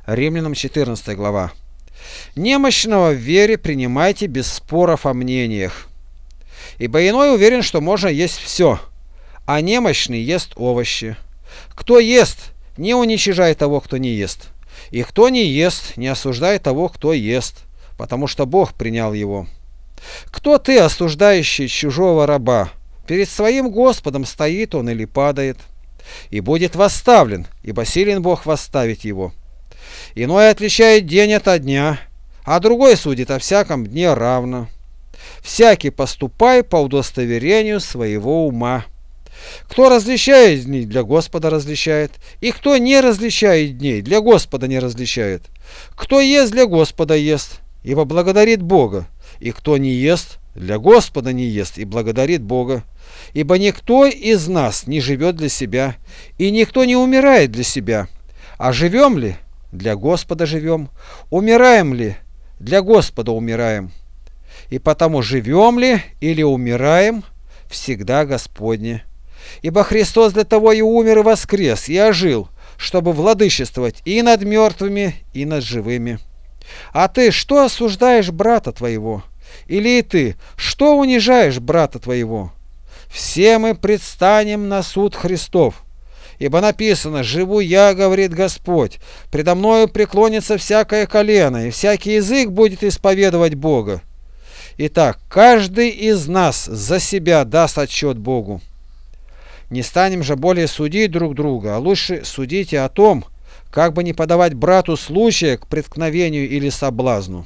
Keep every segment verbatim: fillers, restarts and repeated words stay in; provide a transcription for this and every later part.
Римлянам четырнадцатая глава. Немощного в вере принимайте без споров о мнениях. Ибо иной уверен, что можно есть все, а немощный ест овощи. Кто ест, не уничижай того, кто не ест. И кто не ест, не осуждай того, кто ест, потому что Бог принял его. Кто ты, осуждающий чужого раба? Перед своим Господом стоит он или падает, и будет восставлен, ибо силен Бог восставить его. Иной отличает день ото дня, а другой судит о всяком дне равно. Всякий поступай по удостоверению своего ума. Кто различает дни, для Господа различает, и кто не различает дней, для Господа не различает. Кто ест, для Господа ест, ибо благодарит Бога, и кто не ест, для Господа не ест, и благодарит Бога. Ибо никто из нас не живет для себя, и никто не умирает для себя. А живем ли? Для Господа живем. Умираем ли? Для Господа умираем. И потому живем ли или умираем, всегда Господне. Ибо Христос для того и умер, и воскрес, и ожил, чтобы владычествовать и над мертвыми, и над живыми. А ты что осуждаешь брата твоего? Или и ты что унижаешь брата твоего? Все мы предстанем на суд Христов. Ибо написано: «Живу я, говорит Господь, предо мною преклонится всякое колено, и всякий язык будет исповедовать Бога». Итак, каждый из нас за себя даст отчет Богу. Не станем же более судить друг друга, а лучше судите о том, как бы не подавать брату случая к преткновению или соблазну.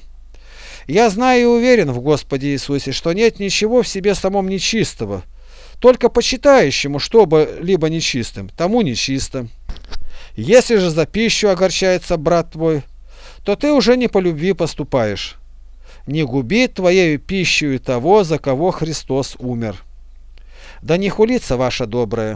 Я знаю и уверен в Господе Иисусе, что нет ничего в себе самом нечистого, только почитающему что-либо нечистым, тому нечисто. Если же за пищу огорчается брат твой, то ты уже не по любви поступаешь. Не губи твоею пищей того, за кого Христос умер. Да не хулится ваше доброе,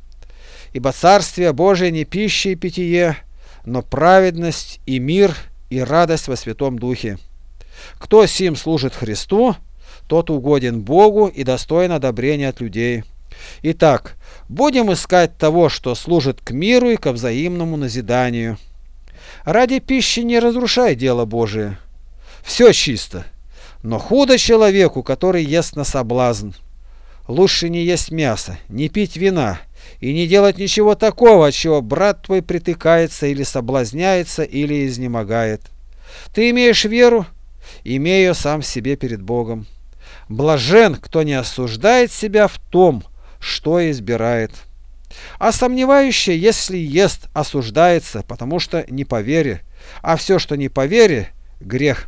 ибо Царствие Божие не пища и питье, но праведность и мир и радость во Святом Духе. Кто сим служит Христу, тот угоден Богу и достоин одобрения от людей. Итак, будем искать того, что служит к миру и ко взаимному назиданию. Ради пищи не разрушай дело Божие. Все чисто, но худо человеку, который ест на соблазн. Лучше не есть мясо, не пить вина и не делать ничего такого, от чего брат твой притыкается или соблазняется, или изнемогает. Ты имеешь веру? Имей ее сам себе перед Богом. Блажен, кто не осуждает себя в том, что избирает. А сомневающий, если ест, осуждается, потому что не по вере, а все, что не по вере, грех.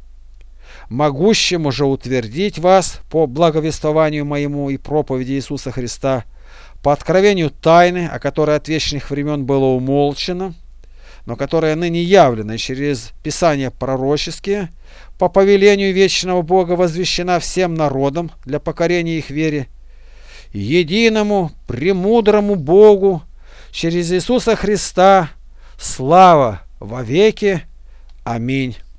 Могущему же утвердить вас по благовествованию моему и проповеди Иисуса Христа, по откровению тайны, о которой от вечных времен было умолчено, но которая ныне явлена через Писания пророческие, по повелению вечного Бога возвещена всем народам для покорения их вере, единому премудрому Богу через Иисуса Христа слава во веки. Аминь.